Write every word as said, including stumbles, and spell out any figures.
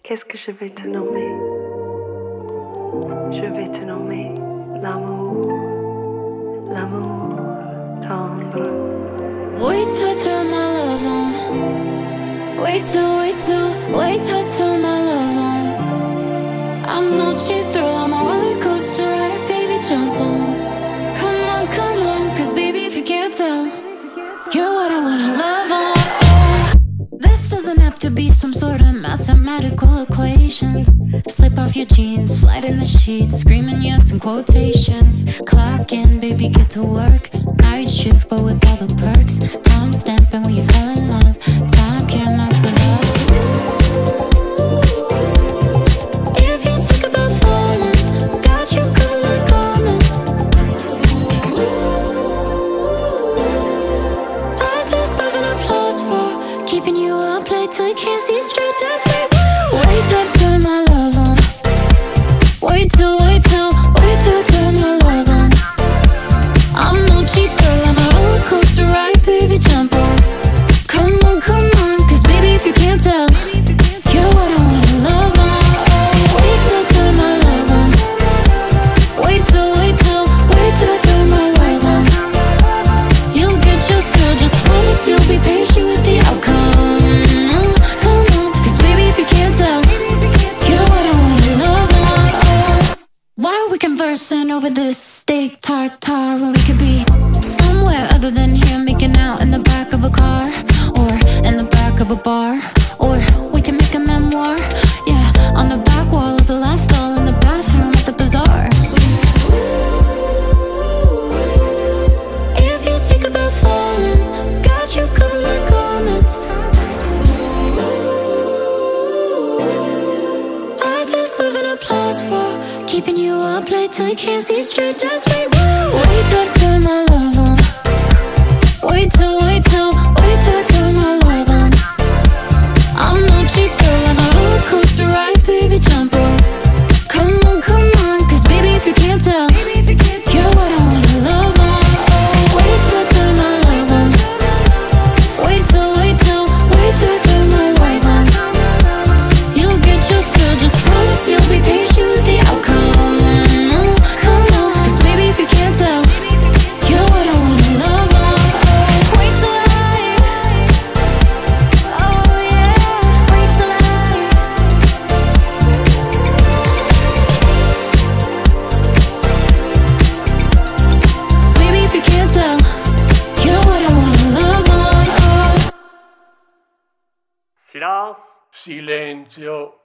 Qu'est-ce que je vais te nommer? Je vais te nommer l'amour, l'amour tendre. Wait till I turn my love on. Wait till, wait till, wait till I turn my love on. I'm no cheap thrill, I'm a roller coaster ride, baby, jump on. Come on, come on, cause baby, if you can't tell, you're what I wanna love on. Oh, this doesn't have to be some sort of mathematical equation. Slip off your jeans, slide in the sheets, screaming yes in quotations. Clock in, baby, get to work. Night shift, but with all the perks. Time stamping when you fell in love. Time can't mess with us. If you think about falling, got you covered like garments. I deserve an applause for keeping you up late till you can't see straight. Just wait, wait till I turn my love on. Wait till, wait till, wait till I turn my love on. I'm no cheap girl, I'm a roller coaster ride, baby, jump on. Come on, come on, cause baby, if you can't tell, you're what I wanna love on. Oh, wait till I turn my love on. Wait till, wait till, wait till I turn my love on. You'll get your thrill, just promise you'll be patient with the outcome. Come on, cause baby, if you can't tell, you're what I wanna love on. Oh, why are we conversing over this steak tartare when we could be somewhere other than here, making out in the back of a car, or in the back of a bar, or we can make a memoir, yeah, on the back wall of the last stall in the bathroom at the bazaar. If you think about falling, got you covered like garments. I deserve an applause for keeping you up late till you can't see straight. Just wait, wait till I turn my love on. Wait till, wait till, wait till I turn my love on. I'm no cheap girl, I'm a roller coaster ride, baby, jump on. Come on, come on, cause baby, if you can't tell, you're what I wanna love on. Oh, wait till I turn my love on. Wait till, wait till, wait till I turn my love on. You'll get your thrill, just promise you'll be patient with the outcome. Come on, cause baby, if you can't tell, you're what I wanna love on. Oh, wait till I, oh yeah, wait till I. Baby, if you can't tell, you're what I wanna love on. Oh. Silence. Silenzio.